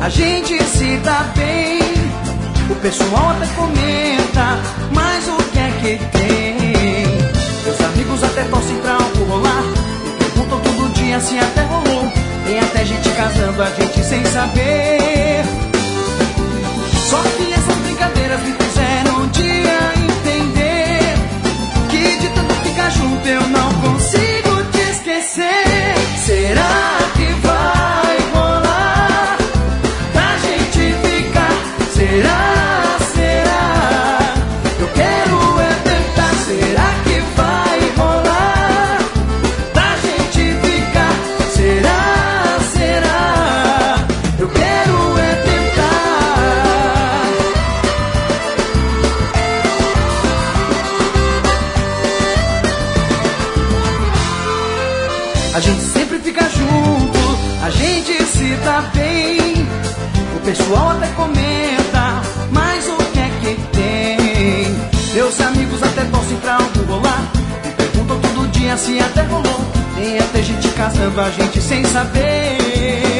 a gente se dá bem. O pessoal até comenta, mas o que é que tem? Meus amigos até torcem pra algo rolar, me perguntam todo dia se até rolou. Tem até gente casando a gente sem saber. Só que essas brincadeiras me fizeram um dia entender que de tanto ficar junto eu não consigo te esquecer. Será que vai rolar pra gente ficar? Será, será? Eu quero é tentar. Será que vai rolar pra gente ficar? Será, será? Eu quero é tentar. A gente sempre fica junto, a gente se dá bem. O pessoal até comenta, mas o que é que tem? Meus amigos até torcem pra algo rolar, me perguntam todo dia se até rolou. Tem até gente casando a gente sem saber.